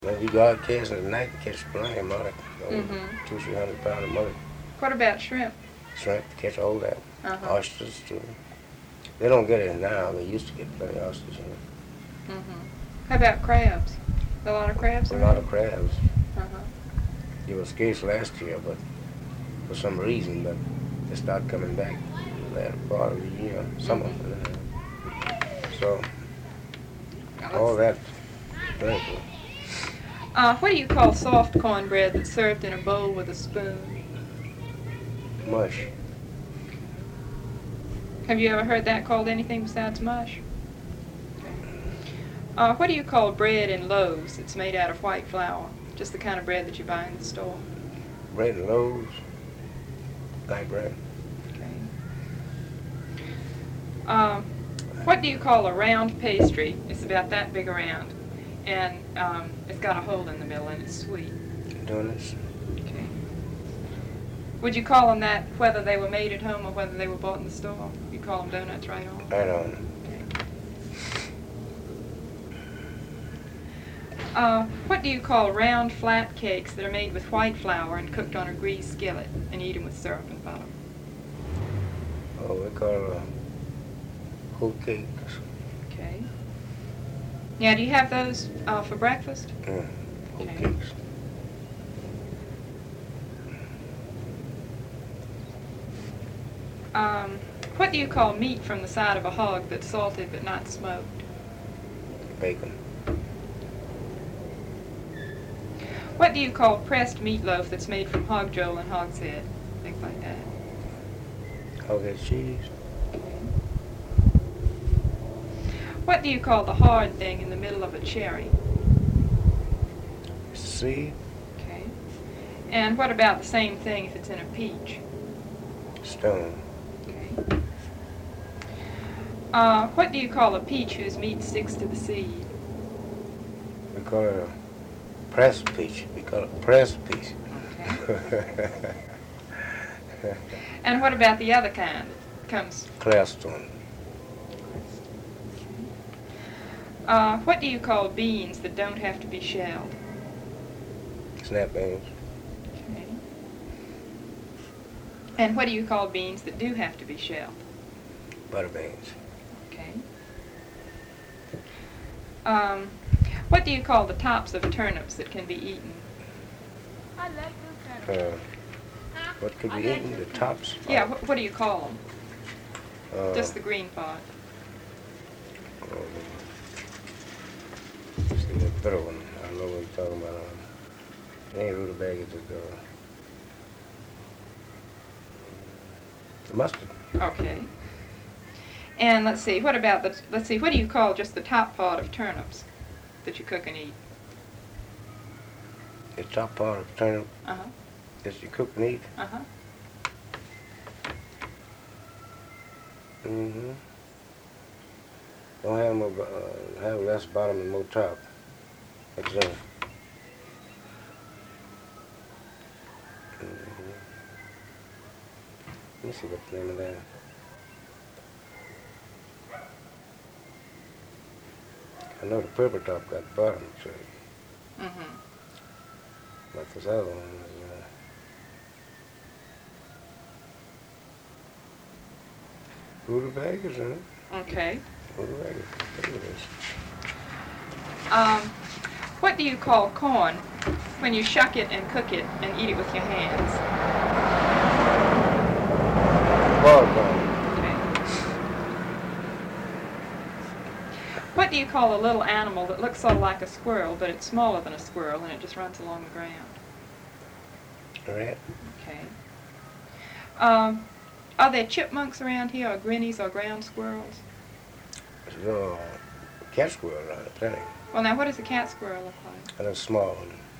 When you go out casting at night, you catch plenty of money. Mm-hmm. 200-300 pounds of money. What about shrimp? Shrimp, catch all that. Uh-huh. Oysters, too. They don't get it now. They used to get plenty of oysters. Mm-hmm. How about crabs? A lot of crabs A around? lot of crabs. Uh-huh. It was scarce last year, but for some reason, but they start coming back later part of the year, summer. So, all that, very good. What do you call soft cornbread that's served in a bowl with a spoon? Mush. Have you ever heard that called anything besides mush? What do you call bread in loaves that's made out of white flour? Just the kind of bread that you buy in the store. Bread and loaves. Light bread. Okay. What do you call a round pastry? It's about that big around, and it's got a hole in the middle, and it's sweet. Donuts. Okay. Would you call them that whether they were made at home or whether they were bought in the store? You call them donuts right on? Right on. What do you call round, flat cakes that are made with white flour and cooked on a greased skillet and eaten with syrup and butter? Oh, we call whole cakes. Okay. Now, do you have those for breakfast? Whole Okay. cakes. What do you call meat from the side of a hog that's salted but not smoked? Bacon. What do you call pressed meatloaf that's made from hog jowl and hog's head? Things like that. Hog head cheese. What do you call the hard thing in the middle of a cherry? Seed. Okay. And what about the same thing if it's in a peach? Stone. Okay. What do you call a peach whose meat sticks to the seed? We call it a pressed peach. We call it pressed peach. Okay. And what about the other kind that comes? Clearstone. What do you call beans that don't have to be shelled? Snap beans. Okay. And what do you call beans that do have to be shelled? Butter beans. Okay. What do you call the tops of turnips that can be eaten? What could be eaten? The tops? Yeah, what do you call them? Uh, Just the green part. See the bitter one. I don't know what you're talking about. It ain't rutabaga, it's the mustard. Okay. And let's see, what do you call just the top part of turnips that you cook and eat? The top part of turnip Uh-huh. that you cook and eat. Uh-huh. Mm-hmm. Don't have more, have less bottom and more top. That's it. Mm-hmm. Let me see what's the name of that. I know the purple top got bottom to it, Mm-hmm. but this other one is, rutabagas, huh? Okay. Rutabagas. Look at this. What do you call corn when you shuck it and cook it and eat it with your hands? Ball corn. Okay. What do you call a little animal that looks sort of like a squirrel, but it's smaller than a squirrel and it just runs along the ground? Rat. Okay. Are there chipmunks around here, or grinnies, or ground squirrels? There's a little cat squirrel around it, plenty. Well, now, what does a cat squirrel look like? And a small one.